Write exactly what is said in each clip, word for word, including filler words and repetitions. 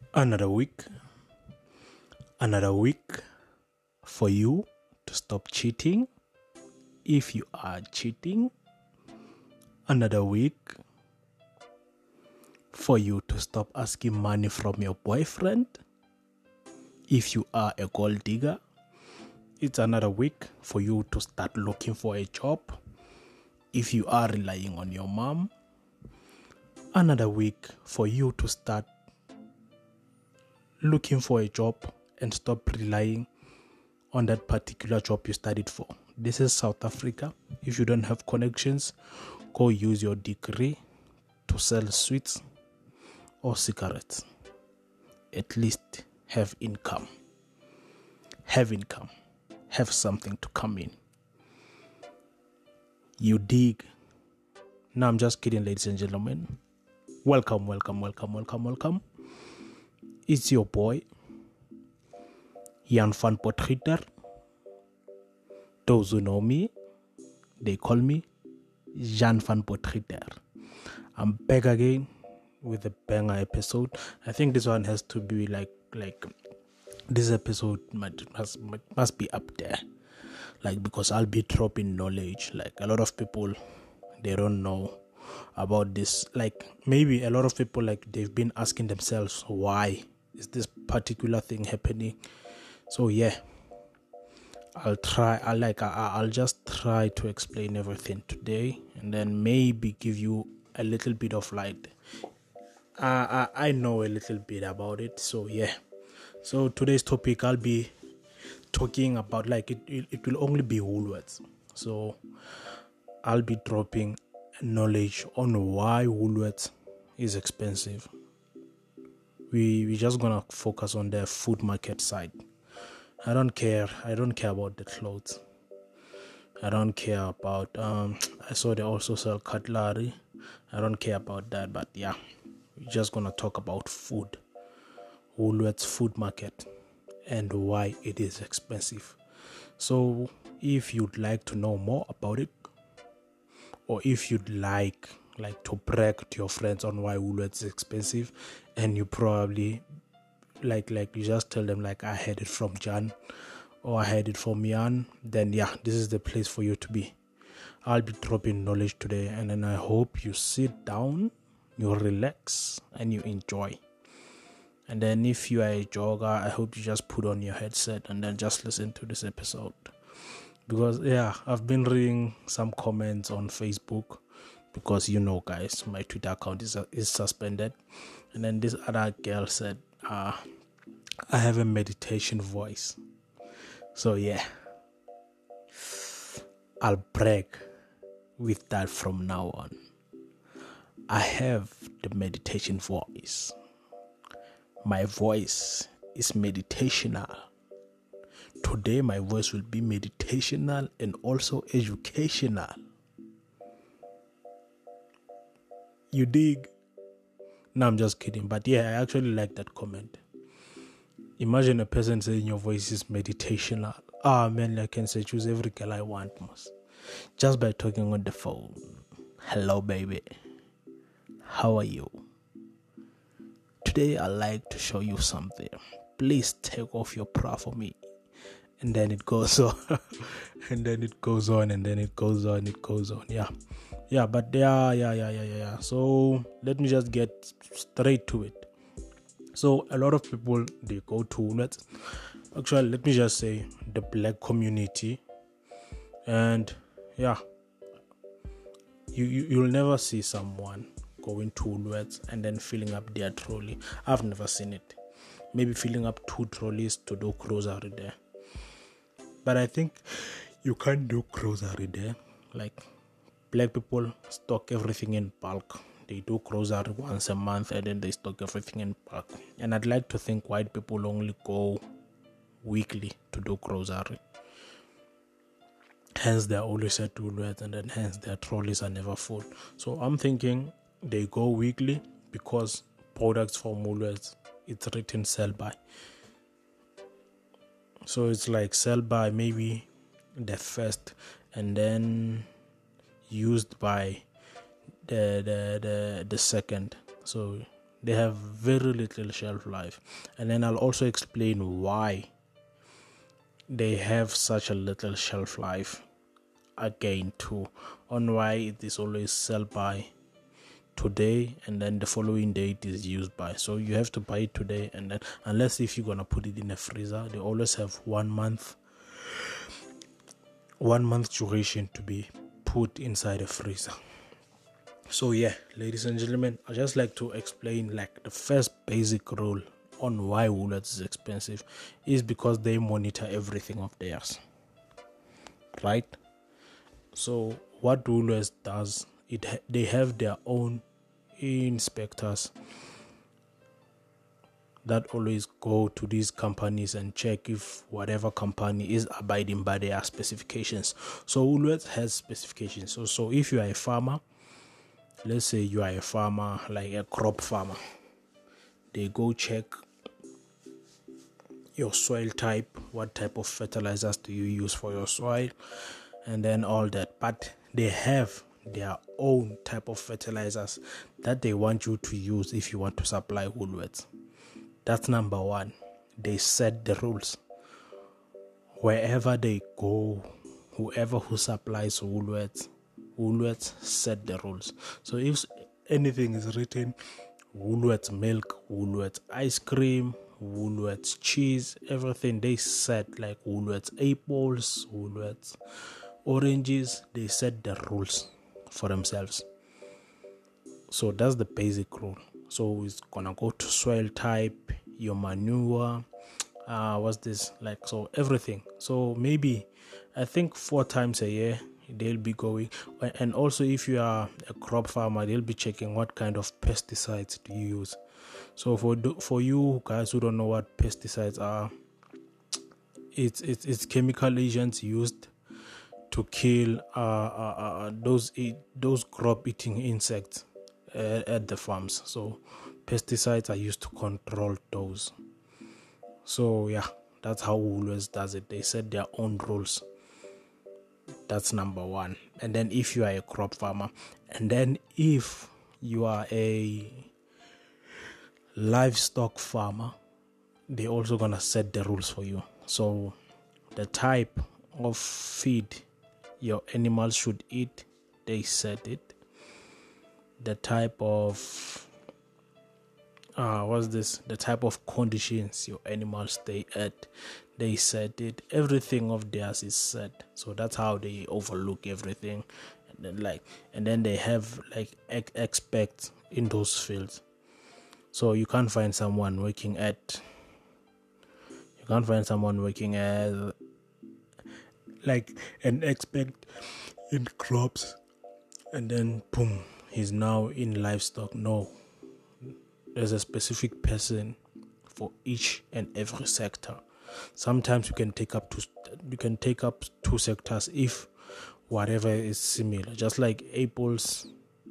Another week, another week for you to stop cheating if you are cheating. Another week for you to stop asking money from your boyfriend if you are a gold digger. It's another week for you to start looking for a job if you are relying on your mom. Another week for you to start looking for a job and stop relying on that particular job you studied for. This is South Africa. If you don't have connections, go use your degree to sell sweets or cigarettes. At least have income. Have income. Have something to come in. You dig? No, I'm just kidding, ladies and gentlemen. Welcome, welcome, welcome, welcome, welcome. It's your boy, Jan van Potgieter. Those who know me, they call me Jan van Potgieter. I'm back again with a banger episode. I think this one has to be like, like this episode must, must, must be up there. Like, because I'll be dropping knowledge. Like, a lot of people, they don't know about this. Like, maybe a lot of people, like, they've been asking themselves, why is this particular thing happening? So yeah, I'll try. I like. I, I'll just try to explain everything today, and then maybe give you a little bit of light. Uh, I I know a little bit about it. So yeah. So today's topic, I'll be talking about, like, it. It, it will only be Woolworths. So I'll be dropping knowledge on why Woolworths is expensive. We we just gonna focus on the food market side. I don't care. I don't care about the clothes. I don't care about. Um, I saw they also sell cutlery. I don't care about that. But yeah, we're just gonna talk about food. Woolworths food market and why it is expensive. So if you'd like to know more about it, or if you'd like like to brag to your friends on why Woolworths is expensive, and you probably like like you just tell them, like, I had it from Jan or I had it from Jan, then yeah, this is the place for you to be. I'll be dropping knowledge today, and then I hope you sit down, you relax, and you enjoy. And then if you are a jogger, I hope you just put on your headset and then just listen to this episode. Because yeah, I've been reading some comments on Facebook, because you know, guys, my Twitter account is, uh, is suspended. And then this other girl said, uh, I have a meditation voice. So yeah, I'll brag with that from now on. I have the meditation voice. My voice is meditational. Today my voice will be meditational and also educational. You dig? No, I'm just kidding. But yeah, I actually like that comment. Imagine a person saying your voice is meditational. Ah, oh, man, I can say choose every girl I want, most. Just by talking on the phone. Hello, baby. How are you? Today, I'd like to show you something. Please take off your bra for me. And then it goes on. and then it goes on. And then it goes on. It goes on. Yeah. Yeah, but yeah, yeah, yeah, yeah, yeah. So let me just get straight to it. So a lot of people, they go to Woolworths. Actually, let me just say the black community. And yeah, you, you you'll never see someone going to Woolworths and then filling up their trolley. I've never seen it. Maybe filling up two trolleys to do grocery there. But I think you can't do grocery there. Like, black people stock everything in bulk. They do grocery once a month and then they stock everything in bulk. And I'd like to think white people only go weekly to do grocery. Hence, they're always at Woolworths, and then hence their trolleys are never full. So I'm thinking they go weekly because products from Woolworths, it's written sell by. So it's like sell by maybe the first, and then used by the the the, the second. So They have very little shelf life. And then I'll also explain why they have such a little shelf life again too, on why it is always sell by today and then the following day it is used by. So you have to buy it today, and then unless if you're gonna put it in a freezer, they always have one month one month duration to be put inside a freezer. So yeah, ladies and gentlemen, I just like to explain like the first basic rule on why Woolworths is expensive is because they monitor everything of theirs, right? So what Woolworths does, it ha- they have their own inspectors that always go to these companies and check if whatever company is abiding by their specifications. So Woolworths has specifications. So so if you are a farmer, let's say you are a farmer, like a crop farmer, they go check your soil type, what type of fertilizers do you use for your soil, and then all that. But they have their own type of fertilizers that they want you to use if you want to supply Woolworths. That's number one. They set the rules. Wherever they go, whoever who supplies Woolworths, Woolworths set the rules. So if anything is written, Woolworths milk, Woolworths ice cream, Woolworths cheese, everything they set, like Woolworths apples, Woolworths oranges, they set the rules for themselves. So that's the basic rule. So it's gonna go to soil type, your manure, uh what's this, like, so everything. So maybe I think four times a year they'll be going. And also if you are a crop farmer, they'll be checking what kind of pesticides do you use. So for for you guys who don't know what pesticides are, it's it's, it's chemical agents used to kill uh, uh, uh those those crop eating insects uh, at the farms. So pesticides are used to control those. So yeah, that's how Woolworths does it. They set their own rules. That's number one. And then if you are a crop farmer, and then if you are a livestock farmer, they also gonna set the rules for you. So the type of feed your animals should eat, they set it. The type of uh what's this the type of conditions your animals stay at, they set it. Everything of theirs is set. So that's how they overlook everything. And then like and then they have like ex- experts in those fields. So you can't find someone working at you can't find someone working as like an expert in crops and then boom, he's now in livestock. No, there's a specific person for each and every sector. Sometimes you can take up to you can take up two sectors if whatever is similar, just like apples.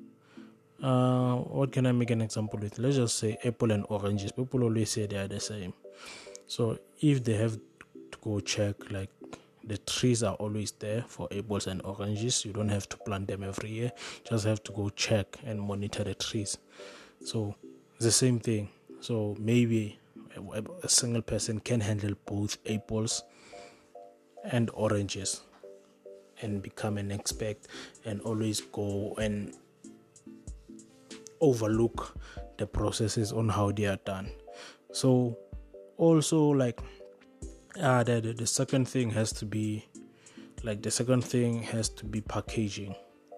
Uh what can I make an example with? Let's just say apple and oranges. People always say they are the same. So if they have to go check, like, the trees are always there for apples and oranges, you don't have to plant them every year, just have to go check and monitor the trees. So it's the same thing. So maybe a, a single person can handle both apples and oranges and become an expert and always go and overlook the processes on how they are done. So also, like, uh the, the, the second thing has to be like the second thing has to be packaging.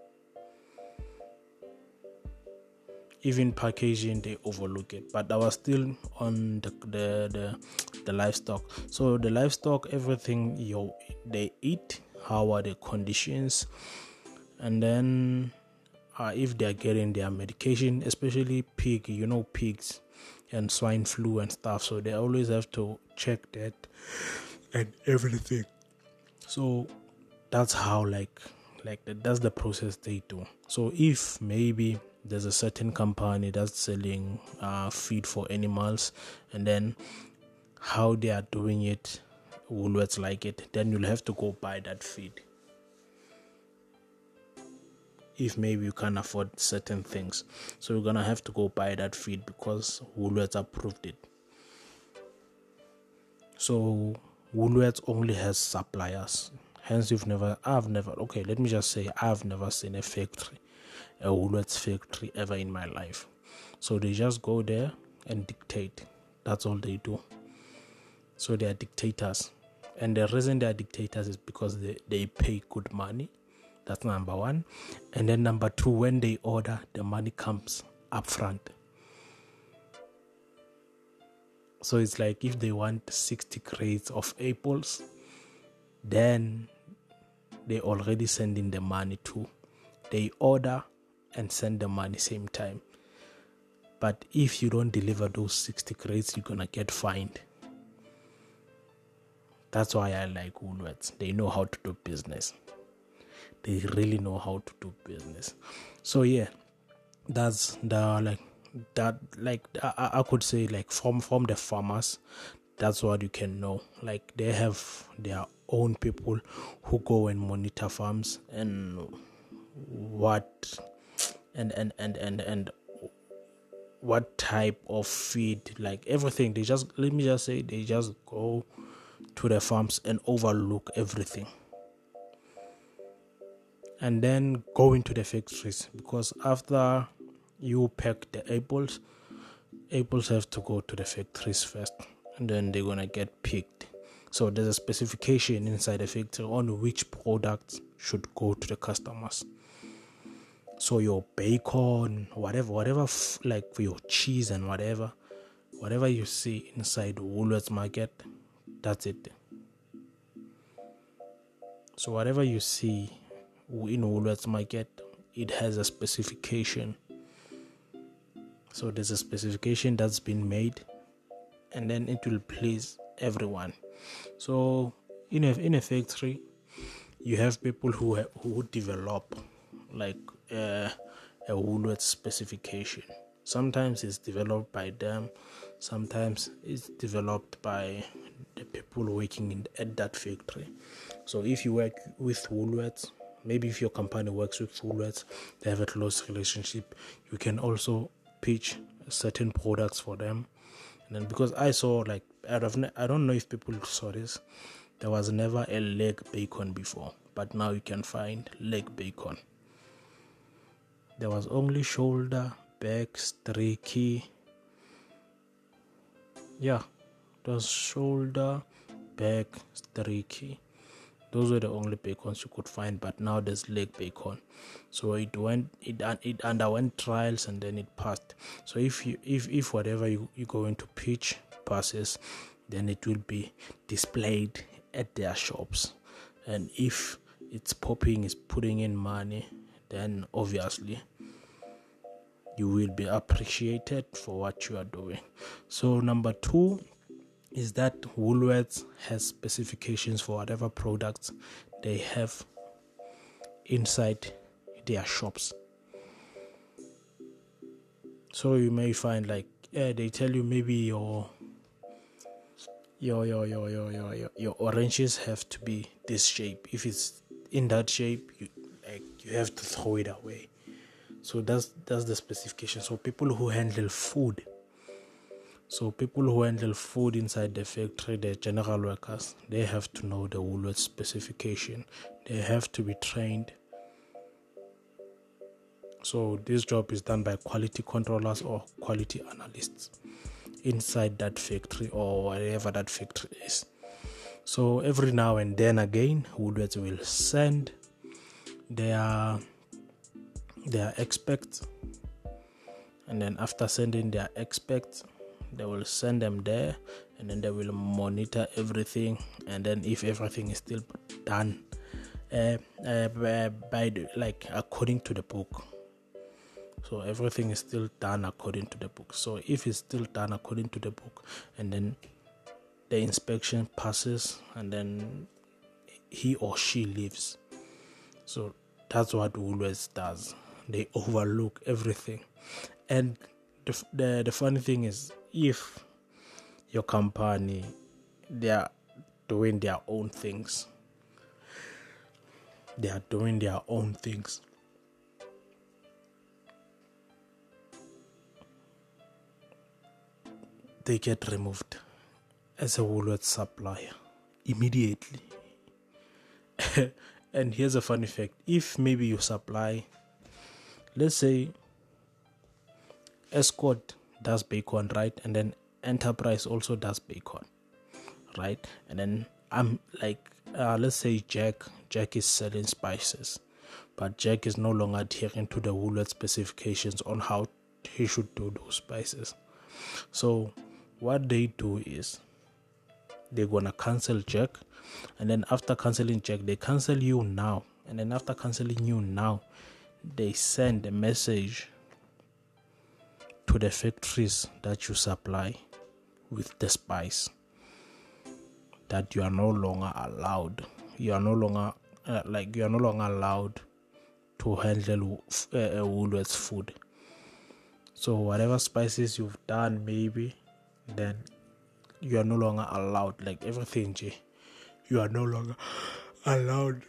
Even packaging, they overlook it. But I was still on the the the, the livestock. So the livestock, everything you they eat, how are the conditions, and then uh, if they are getting their medication, especially pig, you know, pigs and swine flu and stuff. So they always have to check that and everything. So that's how like like that's the process they do. So if maybe there's a certain company that's selling uh, feed for animals, and then how they are doing it, Woolworths like it, then you'll have to go buy that feed. if maybe you can't afford certain things. So you're gonna have to go buy that feed because Woolworths approved it. So Woolworths only has suppliers. Hence, you've never, I've never, okay, let me just say, I've never seen a factory, a Woolworths factory ever in my life. So they just go there and dictate. That's all they do. So they are dictators. And the reason they are dictators is because they, they pay good money. That's number one. And then number two, when they order, the money comes up front. So it's like if they want sixty crates of apples, then they already send in the money too. They order and send the money same time. But if you don't deliver those sixty crates, you're gonna get fined. That's why I like Woolworths. They know how to do business. They really know how to do business. So yeah, that's the like that like I, I could say like from from the farmers, that's what you can know. Like they have their own people who go and monitor farms and what and and and and and what type of feed, like everything. They just let me just say they just go to the farms and overlook everything, and then go into the factories, because after you pack the apples apples have to go to the factories first, and then they're gonna get picked. So there's a specification inside the factory on which products should go to the customers. So your bacon, whatever whatever f- like for your cheese and whatever whatever you see inside Woolworths market, that's it. So whatever you see in Woolworths market, it has a specification. So there's a specification that's been made, and then it will please everyone. So in a in a factory, you have people who have, who develop like uh, a Woolworths specification. Sometimes it's developed by them, sometimes it's developed by the people working in at that factory. So if you work with Woolworths, maybe if your company works with Woolworths, they have a close relationship. You can also pitch certain products for them. And then because I saw like out of I don't know if people saw this, there was never a leg bacon before, but now you can find leg bacon. There was only shoulder, back, streaky. Yeah, it was shoulder, back, streaky. Those were the only bacons you could find, but now there's leg bacon. So it went, it it underwent trials and then it passed. So if you if if whatever you you going to pitch passes, then it will be displayed at their shops. And if it's popping, is putting in money, then obviously you will be appreciated for what you are doing. So number two is that Woolworths has specifications for whatever products they have inside their shops. So you may find like yeah, they tell you maybe your your your your your your your, your oranges have to be this shape. If it's in that shape, you like you have to throw it away. So that's that's the specification. So people who handle food So people who handle food inside the factory, the general workers, they have to know the Woolworths specification. They have to be trained. So this job is done by quality controllers or quality analysts inside that factory or wherever that factory is. So every now and then again, Woolworths will send their their experts, and then after sending their experts, they will send them there, and then they will monitor everything. And then if everything is still done uh, uh, by the, like according to the book, so everything is still done according to the book. So if it's still done according to the book, and then the inspection passes, and then he or she leaves. So that's what Woolworths does. They overlook everything. And the, the the funny thing is, if your company, they are doing their own things, they are doing their own things, they get removed as a Woolworths supplier immediately. And here's a funny fact: if maybe you supply, let's say Escort does bacon, right, and then Enterprise also does bacon, right, and then I'm like, uh, let's say Jack Jack is selling spices, but Jack is no longer adhering to the Woolworths specifications on how he should do those spices. So what they do is they're gonna cancel Jack, and then after canceling Jack, they cancel you now, and then after canceling you now, they send a message to the factories that you supply with the spice that you are no longer allowed. You are no longer uh, like you are no longer allowed to handle uh, Woolworths food. So whatever spices you've done, maybe then you are no longer allowed. Like everything, J, you are no longer allowed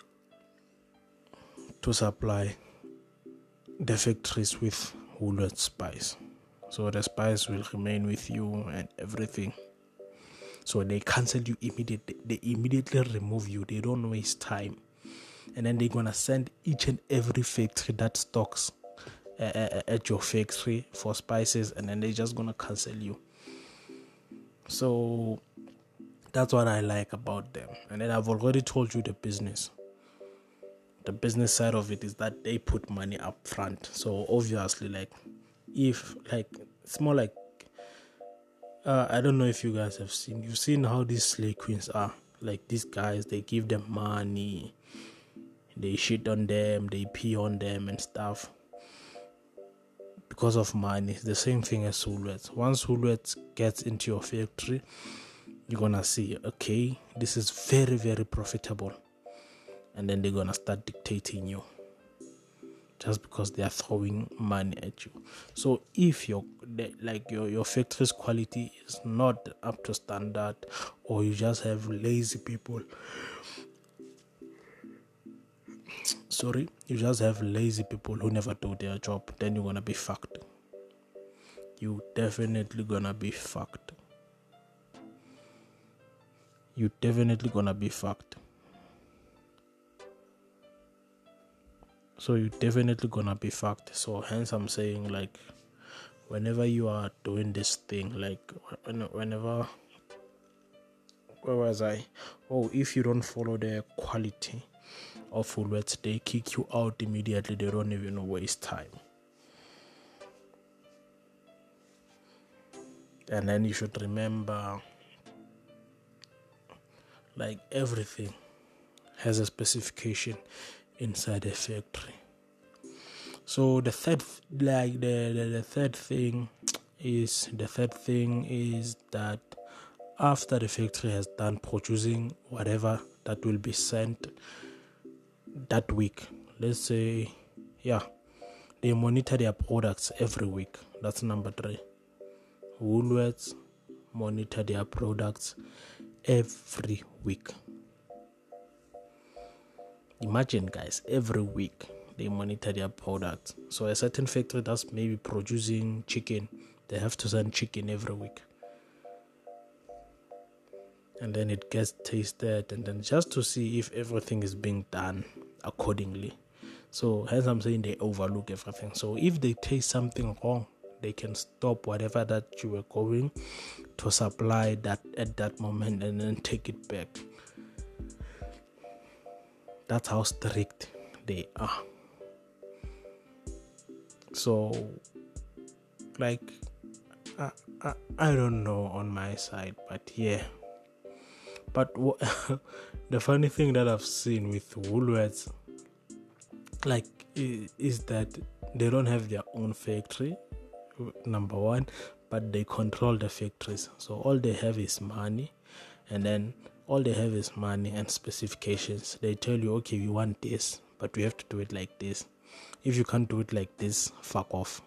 to supply the factories with Woolworths spice. So the spice will remain with you and everything. So they cancel you immediately. They immediately remove you. They don't waste time. And then they're gonna send each and every factory that stocks uh, at your factory for spices, and then they're just gonna cancel you. So that's what I like about them. And then I've already told you the business. The business side of it is that they put money up front. So obviously, like, if, like, it's more like, uh, I don't know if you guys have seen, you've seen how these slay queens are. Like, these guys, they give them money, they shit on them, they pee on them and stuff because of money. It's the same thing as Woolworths. Once Woolworths gets into your factory, you're gonna see, okay, this is very, very profitable, and then they're gonna start dictating you just because they are throwing money at you. So if your like your your factory's quality is not up to standard, or you just have lazy people, sorry, you just have lazy people who never do their job, then you're gonna be fucked. You definitely gonna be fucked. You definitely gonna be fucked. So you definitely gonna be fucked. So hence I'm saying, like, whenever you are doing this thing, like whenever, where was I? Oh, if you don't follow the quality of Woolworths, they kick you out immediately. They don't even waste time. And then you should remember, like, everything has a specification inside a factory. So the third, like the, the, the third thing is the third thing is that after the factory has done producing whatever that will be sent that week, let's say, yeah, they monitor their products every week. That's number three. Woolworths monitor their products every week. Imagine, guys, every week they monitor their products. So a certain factory that's maybe producing chicken, they have to send chicken every week. And then it gets tasted, and then just to see if everything is being done accordingly. So hence I'm saying they overlook everything. So if they taste something wrong, they can stop whatever that you were going to supply that at that moment and then take it back. That's how strict they are. So, like, I, I, I don't know on my side, but yeah. But w- the funny thing that I've seen with Woolworths, like, is, is that they don't have their own factory, number one, but they control the factories. So all they have is money, and then all they have is money and specifications. They tell you, okay, we want this, but we have to do it like this. If you can't do it like this, fuck off.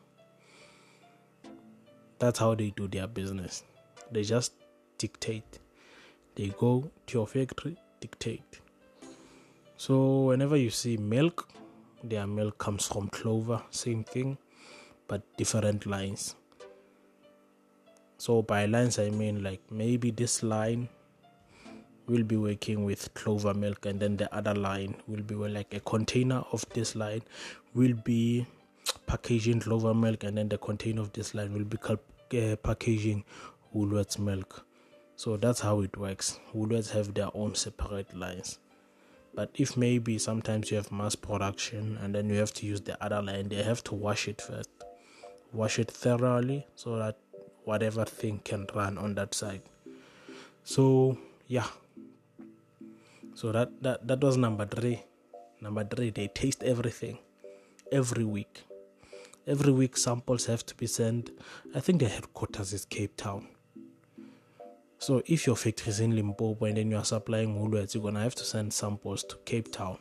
That's how they do their business. They just dictate. They go to your factory, dictate. So whenever you see milk, their milk comes from Clover, same thing, but different lines. So by lines I mean like maybe this line will be working with clover milk, and then the other line will be like a container of this line will be packaging clover milk, and then the container of this line will be uh, packaging Woolworths milk. So that's how it works. Woolworths have their own separate lines. But if maybe sometimes you have mass production and then you have to use the other line, they have to wash it first. Wash it thoroughly so that whatever thing can run on that side. So yeah. So that, that, that was number three. Number three, they taste everything every week. Every week samples have to be sent. I think the headquarters is Cape Town. So if your factory is in Limpopo and then you are supplying Woolworths, you're going to have to send samples to Cape Town.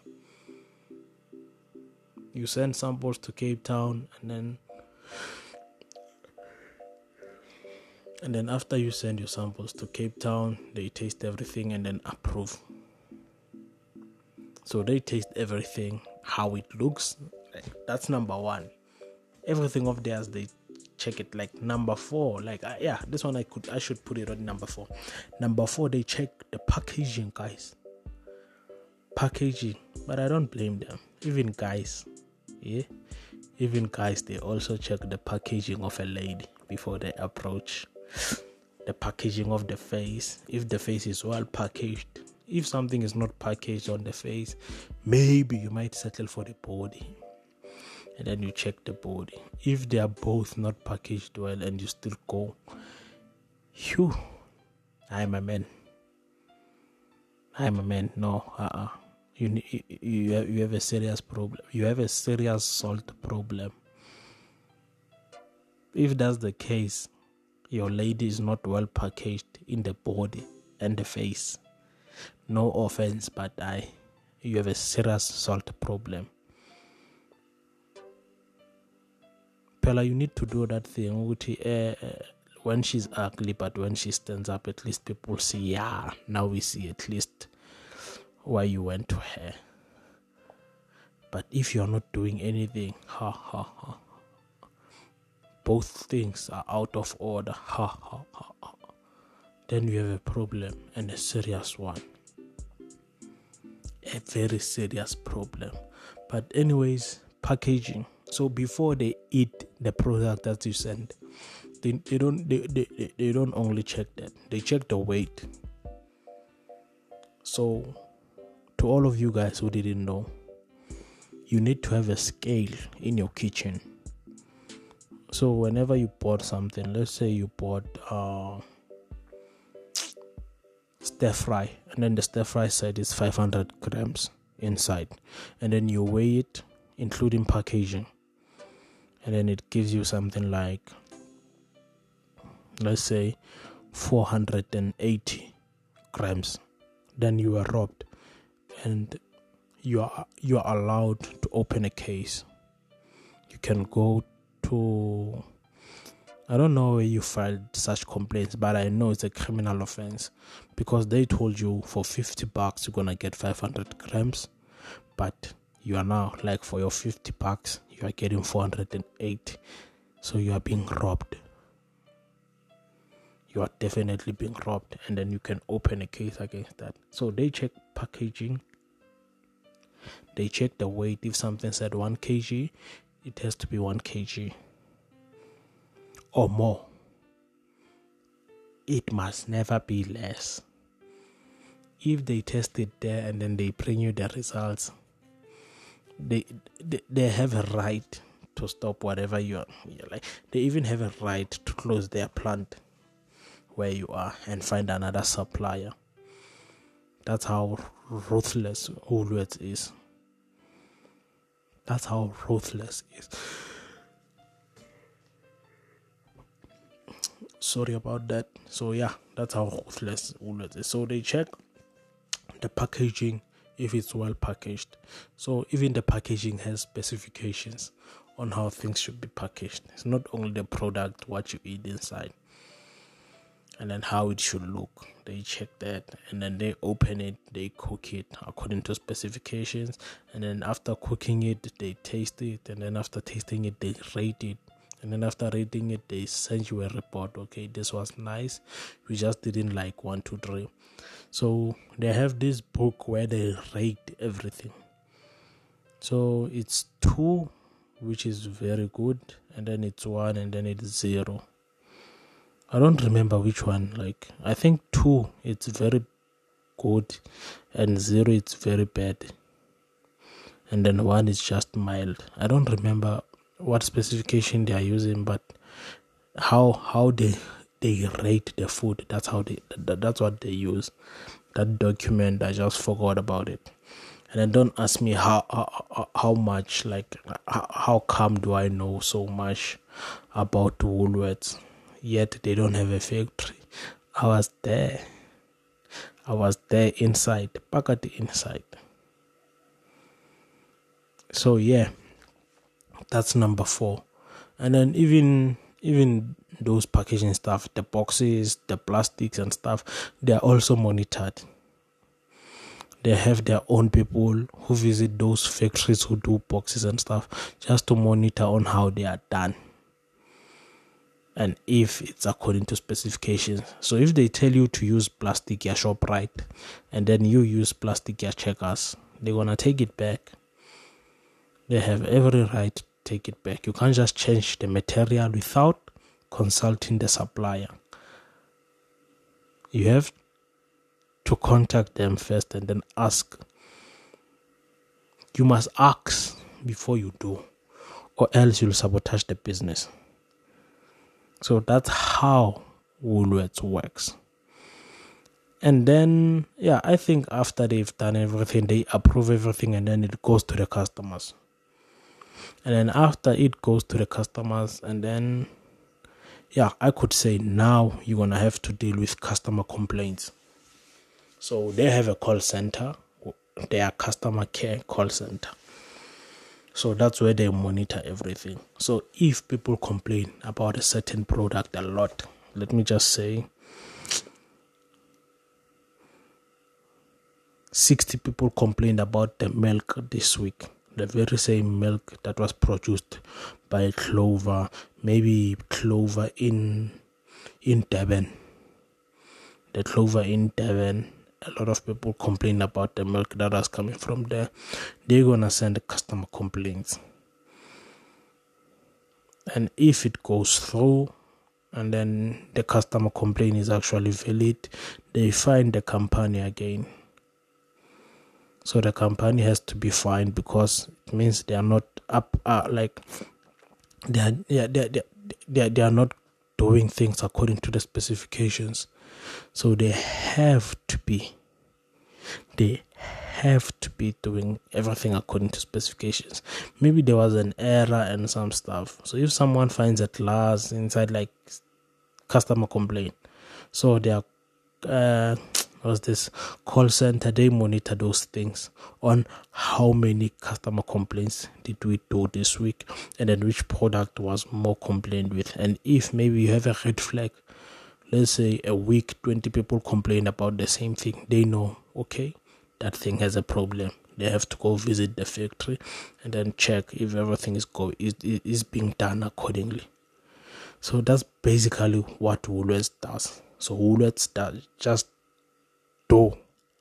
You send samples to Cape Town, and then and then after you send your samples to Cape Town, they taste everything and then approve. So they taste everything, how it looks. That's number one. Everything of theirs, they check it. Like number four, like uh, yeah, this one I could I should put it on number four. Number four, they check the packaging, guys. Packaging, but I don't blame them. Even guys, yeah, even guys, they also check the packaging of a lady before they approach. The packaging of the face. If the face is well packaged, if something is not packaged on the face, maybe you might settle for the body. And then you check the body. If they are both not packaged well and you still go, phew, I'm a man. I'm a man. No, uh-uh. You, you, you, have, you have a serious problem. You have a serious salt problem. If that's the case, your lady is not well packaged in the body and the face. No offense, but I, you have a serious salt problem. Pella, you need to do that thing uh, when she's ugly, but when she stands up, at least people see, yeah, now we see at least why you went to her. But if you're not doing anything, ha ha ha, both things are out of order, ha ha ha, ha. Then you have a problem, and a serious one. A very serious problem. But anyways, packaging. So before they eat the product that you send, they, they don't they, they, they don't only check that, they check the weight. So to all of you guys who didn't know, you need to have a scale in your kitchen. So whenever you bought something, let's say you bought uh, stir fry, and then the stir fry side is five hundred grams inside, and then you weigh it including packaging, and then it gives you something like, let's say, four hundred eighty grams. Then you are robbed, and you are you are allowed to open a case. You can go to, I don't know where you filed such complaints, but I know it's a criminal offense, because they told you for fifty bucks you're gonna get five hundred grams, but you are now, like, for your fifty bucks you are getting four hundred eighty. So you are being robbed. You are definitely being robbed, and then you can open a case against that. So they check packaging, they check the weight. If something said one kilogram, it has to be one kilogram or more. It must never be less. If they test it there and then they bring you the results, they they, they have a right to stop whatever you are. You're like, they even have a right to close their plant where you are and find another supplier. That's how ruthless Woolworths is. That's how ruthless it is. Sorry about that. So yeah, that's how ruthless Woolworths is. So they check the packaging, if it's well packaged. So even the packaging has specifications on how things should be packaged. It's not only the product, what you eat inside, and then how it should look. They check that, and then they open it, they cook it according to specifications, and then after cooking it, they taste it, and then after tasting it, they rate it, And then after reading it, they send you a report. Okay, this was nice. We just didn't like one, two, three. So they have this book where they rate everything. So it's two, which is very good, and then it's one, and then it's zero. I don't remember which one. Like, I think two, it's very good, and zero, it's very bad. And then one is just mild. I don't remember what specification they are using, but how how they they rate the food. That's how they. That, that's what they use. That document, I just forgot about it. And then don't ask me how how, how much, like how, how come do I know so much about Woolworths, yet they don't have a factory. I was there. I was there inside, back at the inside. So yeah, that's number four. And then even even those packaging stuff, the boxes, the plastics and stuff, they are also monitored. They have their own people who visit those factories who do boxes and stuff just to monitor on how they are done and if it's according to specifications. So if they tell you to use plastic at ShopRite and then you use plastic at Checkers, they're gonna take it back. They have every right to take it back. You can't just change the material without consulting the supplier. You have to contact them first and then ask. You must ask before you do, or else you'll sabotage the business. So that's how Woolworths works. And then, yeah, I think after they've done everything, they approve everything, and then it goes to the customers. And then after it goes to the customers, and then, yeah, I could say now you're going to have to deal with customer complaints. So they have a call center, their customer care call center. So that's where they monitor everything. So if people complain about a certain product a lot, let me just say, sixty people complained about the milk this week. The very same milk that was produced by Clover, maybe Clover in in Devon. The Clover in Devon, a lot of people complain about the milk that was coming from there. They're gonna send the customer complaints. And if it goes through and then the customer complaint is actually valid, they fine the company again. So the company has to be fined because it means they are not up, uh, like they are, they, are, they, are, they, are, they are not doing things according to the specifications. So they have to be, they have to be doing everything according to specifications. Maybe there was an error and some stuff. So if someone finds a glass inside, like customer complaint, so they are, uh, was this call center, they monitor those things on how many customer complaints did we do this week, and then which product was more complained with. And if maybe you have a red flag, let's say a week twenty people complain about the same thing, they know, okay, that thing has a problem. They have to go visit the factory and then check if everything is go is, is being done accordingly. So that's basically what Woolworths does. So Woolworths does just do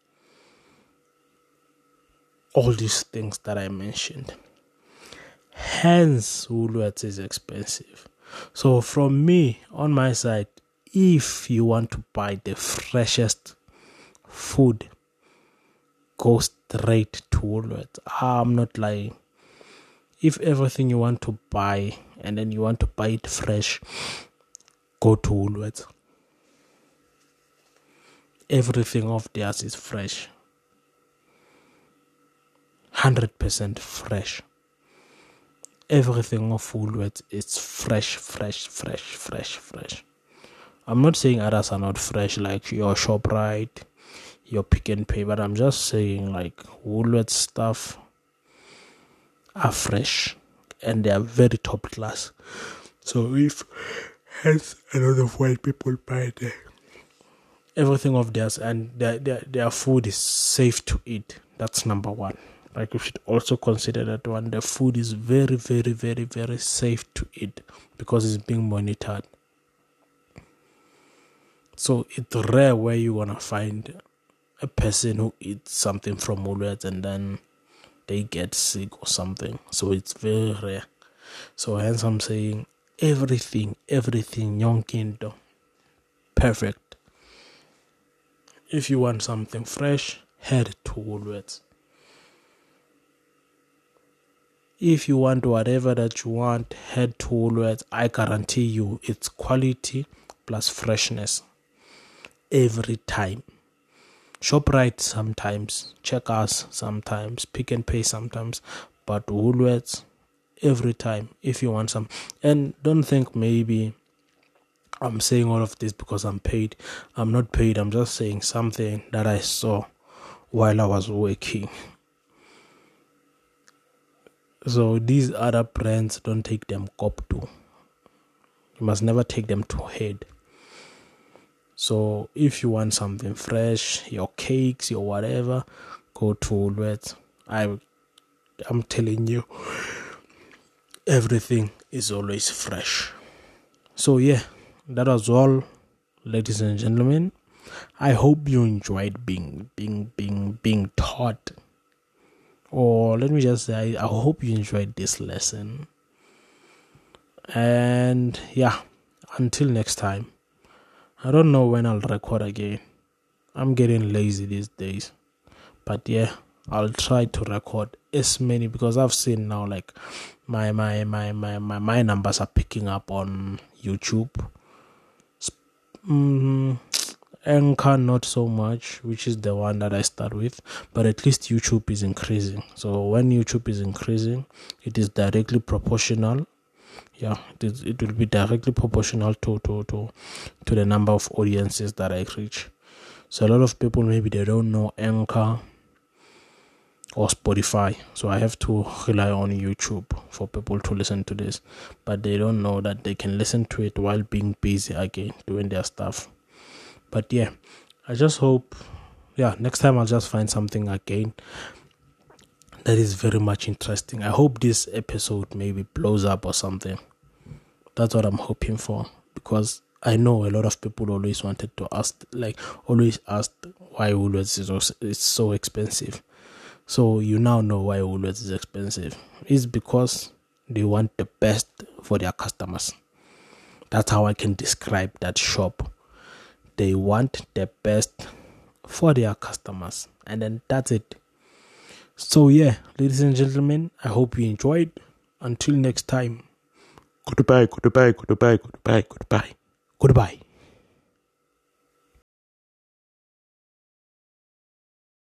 all these things that I mentioned. Hence, Woolworths is expensive. So from me, on my side, if you want to buy the freshest food, go straight to Woolworths. I'm not lying. If everything you want to buy and then you want to buy it fresh, go to Woolworths. Everything of theirs is fresh. one hundred percent fresh. Everything of Woolworths is fresh, fresh, fresh, fresh, fresh. I'm not saying others are not fresh, like your ShopRite, your Pick n Pay, but I'm just saying like Woolworths stuff are fresh and they are very top class. So if hence a lot of white people buy there, everything of theirs, and their, their their food is safe to eat. That's number one. Like, you should also consider that one. The food is very, very, very, very safe to eat because it's being monitored. So it's rare where you want to find a person who eats something from Woolworths and then they get sick or something. So it's very rare. So hence I'm saying everything, everything, Yonkindo, perfect. If you want something fresh, head to Woolworths. If you want whatever that you want, head to Woolworths. I guarantee you it's quality plus freshness every time. ShopRite sometimes, Checkers sometimes, Pick and Pay sometimes, but Woolworths every time if you want some. And don't think maybe I'm saying all of this because I'm paid. I'm not paid. I'm just saying something that I saw while I was working. So these other brands, don't take them cop to. You must never take them to head. So if you want something fresh, your cakes, your whatever, go to Woolworths. I, I'm telling you, everything is always fresh. So yeah, that was all, ladies and gentlemen. I hope you enjoyed being being being being taught. Or let me just say, I hope you enjoyed this lesson. And yeah, until next time. I don't know when I'll record again. I'm getting lazy these days. But yeah, I'll try to record as many, because I've seen now like my my my my my, my numbers are picking up on YouTube. Mm, Anchor not so much, which is the one that I start with, but at least YouTube is increasing. So when YouTube is increasing, it is directly proportional. Yeah, it, is, it will be directly proportional to, to, to, to the number of audiences that I reach. So a lot of people, maybe they don't know Anchor or Spotify. So I have to rely on YouTube for people to listen to this. But they don't know that they can listen to it while being busy again, doing their stuff. But yeah, I just hope, yeah, next time I'll just find something again that is very much interesting. I hope this episode maybe blows up or something. That's what I'm hoping for, because I know a lot of people always wanted to ask, like always asked why Woolworths is, is so expensive. So you now know why Woolworths is expensive. It's because they want the best for their customers. That's how I can describe that shop. They want the best for their customers. And then that's it. So yeah, ladies and gentlemen, I hope you enjoyed. Until next time, goodbye, goodbye, goodbye, goodbye, goodbye, goodbye.